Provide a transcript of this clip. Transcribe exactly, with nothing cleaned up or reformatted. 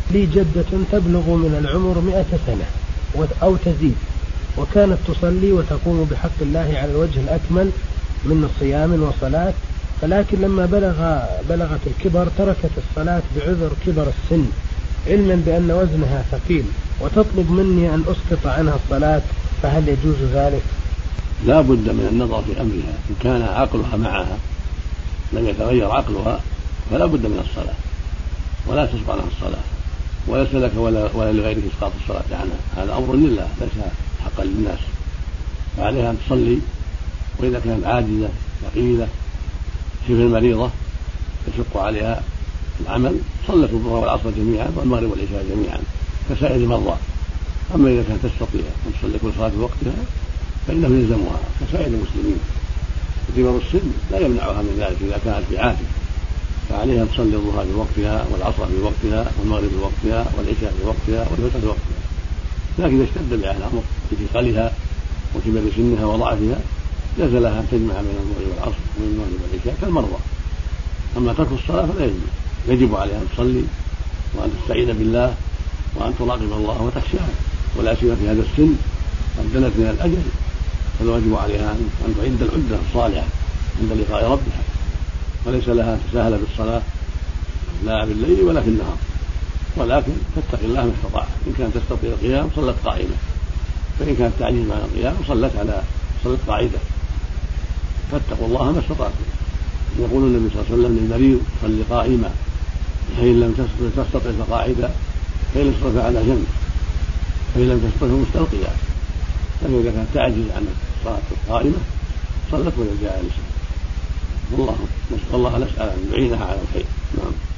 لي جدة تبلغ من العمر مئة سنة أو تزيد، وكانت تصلي وتقوم بحق الله على الوجه الأكمل من صيام وصلاة، فلكن لما بلغ بلغت الكبر تركت الصلاة بعذر كبر السن، علما بأن وزنها ثقيل، وتطلب مني أن أسقط عنها الصلاة، فهل يجوز ذلك؟ لا بد من النظر في أمرها، إن كان عقلها معها لم يتغير عقلها فلا بد من الصلاة ولا تسقط عنها الصلاة، وليس لك ولا, ولا لغيرك إسقاط الصلاة عنها، هذا أمر لله ليس حقا للناس، فعليها أن تصلي، وإذا كانت عاجزة ثقيلة شبه المريضة يشق عليها العمل صلت الظهر والعصر جميعا والمغرب والعشاء جميعا كسائر المرضى. أما إذا كانت تستطيع أن تصلي كل صلاة بوقتها فإنه يلزمها كسائر المسلمين، كبر السن لا يمنعها من ذلك إذا كانت بعافية، فعليها أن تصلي الظهر بوقتها والعصر بوقتها والمغرب بوقتها والعشاء بوقتها والفجر بوقتها. لكن إذا اشتد عليها الأمر بثقلها وكبر سنها وضعفها ليس لها أن تجمع بين الظهر والعصر وبين المغرب والعشاء كالمرضى. أما ترك الصلاة فلا يجب، يجب عليها أن تصلي وأن تستعين بالله وأن تراقب الله وتخشاه، ولا سيما في هذا السن قد دنت من الأجل، فالواجب عليها أن تعد العدة الصالحة عند لقاء ربها، وليس لها أن تساهل بالصلاة لا بالليل ولا في النهار، ولكن تتقي الله ما استطاع. إن كانت تستطيع القيام صلت قائمة، فإن كانت تعجز عن القيام صلت على صلت قاعدة، فاتقوا الله ما استطعتم. يقول النبي صلى الله عليه وسلم للمريض صل قائما، فإن لم تستطع فقاعدة، فإن لم تستطع على جنب، فإن لم تستطع مستلقيا. فإذا كانت تعجز عن الصلاة القائمة صلت وهي جالسة. والله نسأل الله نسأل أن يعينها على الخير. نعم.